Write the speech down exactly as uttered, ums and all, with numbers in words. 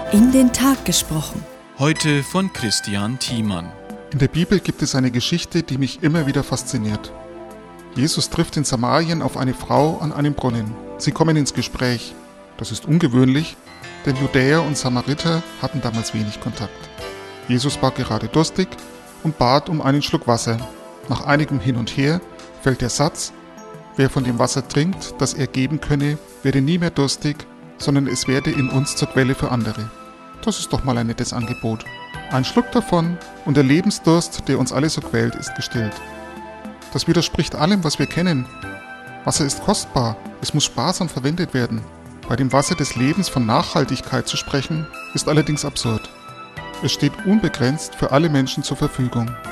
In den Tag gesprochen. Heute von Christian Thiemann. In der Bibel gibt es eine Geschichte, die mich immer wieder fasziniert. Jesus trifft in Samarien auf eine Frau an einem Brunnen. Sie kommen ins Gespräch. Das ist ungewöhnlich, denn Judäer und Samariter hatten damals wenig Kontakt. Jesus war gerade durstig und bat um einen Schluck Wasser. Nach einigem Hin und Her fällt der Satz: Wer von dem Wasser trinkt, das er geben könne, werde nie mehr durstig, sondern es werde in uns zur Quelle für andere. Das ist doch mal ein nettes Angebot. Ein Schluck davon und der Lebensdurst, der uns alle so quält, ist gestillt. Das widerspricht allem, was wir kennen. Wasser ist kostbar, es muss sparsam verwendet werden. Bei dem Wasser des Lebens von Nachhaltigkeit zu sprechen, ist allerdings absurd. Es steht unbegrenzt für alle Menschen zur Verfügung.